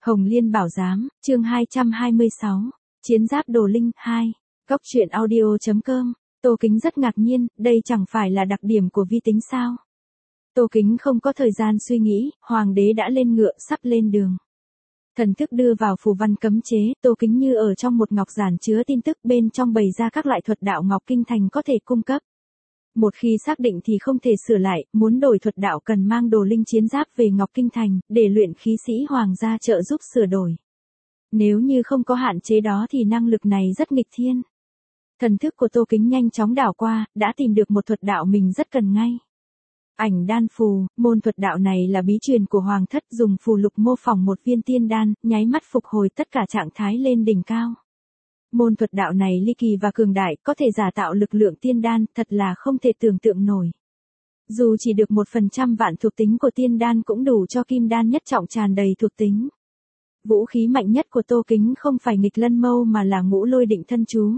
Hồng Liên Bảo Giám, chương 226, Chiến giáp Đồ Linh 2, Cóc truyện audio.com, Tô Kính rất ngạc nhiên, đây chẳng phải là đặc điểm của vi tính sao? Tô Kính không có thời gian suy nghĩ, Hoàng đế đã lên ngựa sắp lên đường. Thần thức đưa vào phù văn cấm chế, Tô Kính như ở trong một ngọc giản chứa tin tức bên trong bày ra các loại thuật đạo Ngọc Kinh Thành có thể cung cấp. Một khi xác định thì không thể sửa lại, muốn đổi thuật đạo cần mang Đồ Linh chiến giáp về Ngọc Kinh Thành, để luyện khí sĩ hoàng gia trợ giúp sửa đổi. Nếu như không có hạn chế đó thì năng lực này rất nghịch thiên. Thần thức của Tô Kính nhanh chóng đảo qua, đã tìm được một thuật đạo mình rất cần ngay. Ảnh đan phù, môn thuật đạo này là bí truyền của Hoàng thất, dùng phù lục mô phỏng một viên tiên đan, nháy mắt phục hồi tất cả trạng thái lên đỉnh cao. Môn thuật đạo này ly kỳ và cường đại, có thể giả tạo lực lượng tiên đan, thật là không thể tưởng tượng nổi. Dù chỉ được 1% vạn thuộc tính của tiên đan cũng đủ cho kim đan nhất trọng tràn đầy thuộc tính. Vũ khí mạnh nhất của Tô Kính không phải nghịch lân mâu mà là ngũ lôi định thân chú.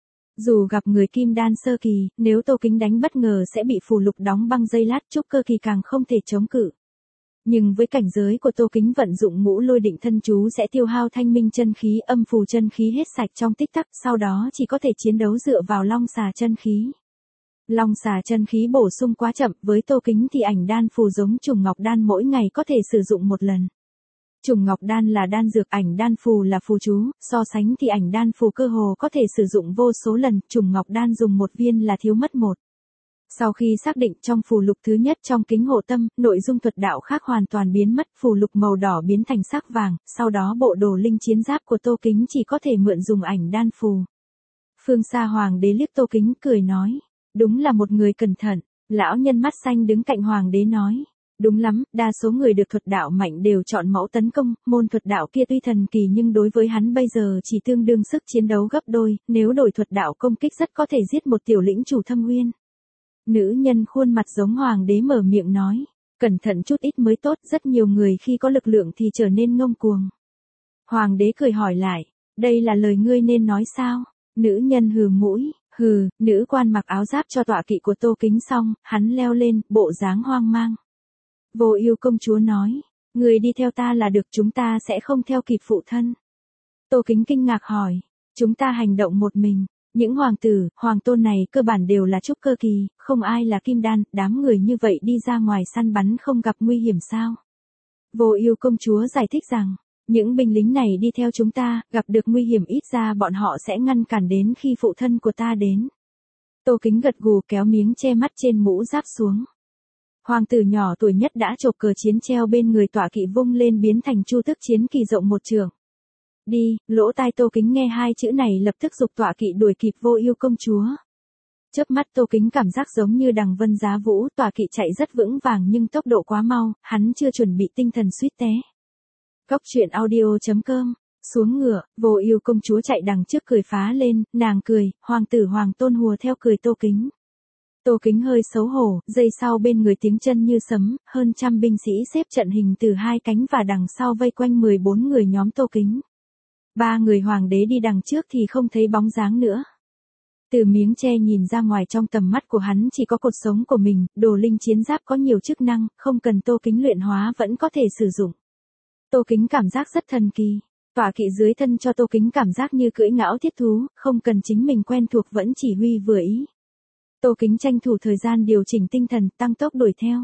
Dù gặp người kim đan sơ kỳ, nếu Tô Kính đánh bất ngờ sẽ bị phù lục đóng băng dây lát, trúc cơ kỳ càng không thể chống cự. Nhưng với cảnh giới của Tô Kính vận dụng ngũ lôi định thân chú sẽ tiêu hao thanh minh chân khí, âm phù chân khí hết sạch trong tích tắc, sau đó chỉ có thể chiến đấu dựa vào long xà chân khí. Long xà chân khí bổ sung quá chậm, với Tô Kính thì ảnh đan phù giống trùng ngọc đan mỗi ngày có thể sử dụng một lần. Trùng ngọc đan là đan dược, ảnh đan phù là phù chú, so sánh thì ảnh đan phù cơ hồ có thể sử dụng vô số lần, trùng ngọc đan dùng một viên là thiếu mất một. Sau khi xác định trong phù lục thứ nhất trong kính hộ tâm, nội dung thuật đạo khác hoàn toàn biến mất, phù lục màu đỏ biến thành sắc vàng, sau đó bộ Đồ Linh chiến giáp của Tô Kính chỉ có thể mượn dùng ảnh đan phù. Phương xa Hoàng đế liếc Tô Kính cười nói, đúng là một người cẩn thận. Lão nhân mắt xanh đứng cạnh Hoàng đế nói, đúng lắm, đa số người được thuật đạo mạnh đều chọn mẫu tấn công, môn thuật đạo kia tuy thần kỳ nhưng đối với hắn bây giờ chỉ tương đương sức chiến đấu gấp đôi, nếu đổi thuật đạo công kích rất có thể giết một tiểu lĩnh chủ Thâm Uyên. Nữ nhân khuôn mặt giống Hoàng đế mở miệng nói, cẩn thận chút ít mới tốt, rất nhiều người khi có lực lượng thì trở nên ngông cuồng. Hoàng đế cười hỏi lại, đây là lời ngươi nên nói sao? Nữ nhân hừ mũi, hừ, nữ quan mặc áo giáp cho tọa kỵ của Tô Kính xong, hắn leo lên, bộ dáng hoang mang. Vô Ưu công chúa nói, người đi theo ta là được, chúng ta sẽ không theo kịp phụ thân. Tô Kính kinh ngạc hỏi, chúng ta hành động một mình. Những hoàng tử, hoàng tôn này cơ bản đều là trúc cơ kỳ, không ai là kim đan, đám người như vậy đi ra ngoài săn bắn không gặp nguy hiểm sao? Vô Ưu công chúa giải thích rằng, những binh lính này đi theo chúng ta, gặp được nguy hiểm ít ra bọn họ sẽ ngăn cản đến khi phụ thân của ta đến. Tô Kính gật gù kéo miếng che mắt trên mũ giáp xuống. Hoàng tử nhỏ tuổi nhất đã chộp cờ chiến treo bên người tọa kỵ vung lên biến thành chu tước chiến kỳ rộng một trượng. Đi, lỗ tai Tô Kính nghe hai chữ này lập tức giục tọa kỵ đuổi kịp Vô Ưu công chúa. Chớp mắt Tô Kính cảm giác giống như đằng vân giá vũ, tọa kỵ chạy rất vững vàng nhưng tốc độ quá mau, hắn chưa chuẩn bị tinh thần suýt té. Cóc truyện audio.com, xuống ngựa, Vô Ưu công chúa chạy đằng trước cười phá lên, nàng cười, hoàng tử hoàng tôn hùa theo cười Tô Kính. Tô Kính hơi xấu hổ, giây sau bên người tiếng chân như sấm, hơn trăm binh sĩ xếp trận hình từ hai cánh và đằng sau vây quanh 14 người nhóm Tô Kính. Ba người hoàng đế đi đằng trước thì không thấy bóng dáng nữa. Từ miếng tre nhìn ra ngoài trong tầm mắt của hắn chỉ có cột sống của mình, Đồ Linh chiến giáp có nhiều chức năng, không cần Tô Kính luyện hóa vẫn có thể sử dụng. Tô Kính cảm giác rất thần kỳ. Tọa kỵ dưới thân cho Tô Kính cảm giác như cưỡi ngão thiết thú, không cần chính mình quen thuộc vẫn chỉ huy vừa ý. Tô Kính tranh thủ thời gian điều chỉnh tinh thần, tăng tốc đuổi theo.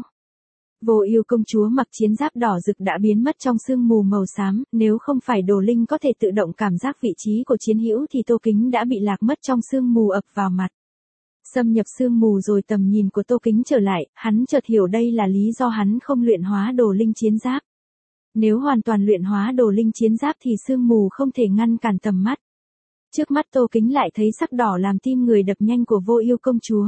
Vô Ưu công chúa mặc chiến giáp đỏ rực đã biến mất trong sương mù màu xám, nếu không phải Đồ Linh có thể tự động cảm giác vị trí của chiến hữu thì Tô Kính đã bị lạc mất trong sương mù ập vào mặt. Xâm nhập sương mù rồi tầm nhìn của Tô Kính trở lại, hắn chợt hiểu đây là lý do hắn không luyện hóa Đồ Linh chiến giáp. Nếu hoàn toàn luyện hóa Đồ Linh chiến giáp thì sương mù không thể ngăn cản tầm mắt. Trước mắt Tô Kính lại thấy sắc đỏ làm tim người đập nhanh của Vô Ưu công chúa.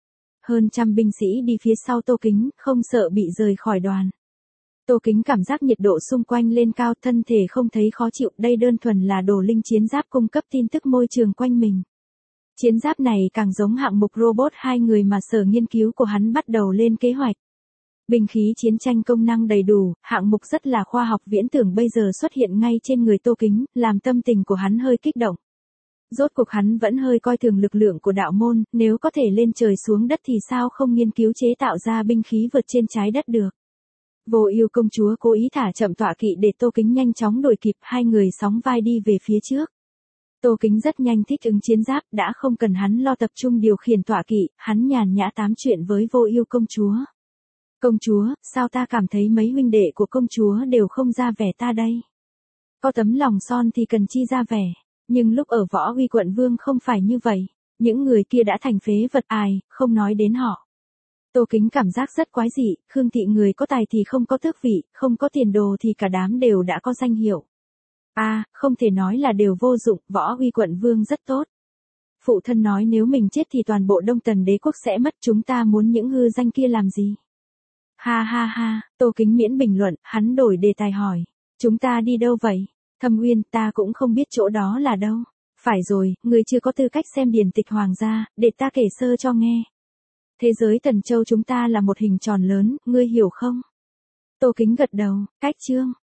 Hơn trăm binh sĩ đi phía sau Tô Kính, không sợ bị rời khỏi đoàn. Tô Kính cảm giác nhiệt độ xung quanh lên cao, thân thể không thấy khó chịu, đây đơn thuần là Đồ Linh chiến giáp cung cấp tin tức môi trường quanh mình. Chiến giáp này càng giống hạng mục robot hai người mà sở nghiên cứu của hắn bắt đầu lên kế hoạch. Binh khí chiến tranh công năng đầy đủ, hạng mục rất là khoa học viễn tưởng bây giờ xuất hiện ngay trên người Tô Kính, làm tâm tình của hắn hơi kích động. Rốt cuộc hắn vẫn hơi coi thường lực lượng của đạo môn, nếu có thể lên trời xuống đất thì sao không nghiên cứu chế tạo ra binh khí vượt trên trái đất được. Vô Ưu công chúa cố ý thả chậm tọa kỵ để Tô Kính nhanh chóng đuổi kịp, hai người sóng vai đi về phía trước. Tô Kính rất nhanh thích ứng chiến giáp, đã không cần hắn lo tập trung điều khiển tọa kỵ, hắn nhàn nhã tám chuyện với Vô Ưu công chúa. Công chúa, sao ta cảm thấy mấy huynh đệ của công chúa đều không ra vẻ ta đây? Có tấm lòng son thì cần chi ra vẻ, nhưng lúc ở Võ Uy quận vương không phải như vậy, những người kia đã thành phế vật ai, không nói đến họ. Tô Kính cảm giác rất quái dị, Khương thị người có tài thì không có tước vị, không có tiền đồ thì cả đám đều đã có danh hiệu. Không thể nói là đều vô dụng, Võ Uy quận vương rất tốt. Phụ thân nói nếu mình chết thì toàn bộ Đông Tần đế quốc sẽ mất, chúng ta muốn những hư danh kia làm gì? Ha ha ha, Tô Kính miễn bình luận, hắn đổi đề tài hỏi. Chúng ta đi đâu vậy? Thâm Uyên, ta cũng không biết chỗ đó là đâu. Phải rồi, người chưa có tư cách xem điển tịch hoàng gia, để ta kể sơ cho nghe. Thế giới Tần Châu chúng ta là một hình tròn lớn, ngươi hiểu không? Tô Kính gật đầu, cách chương.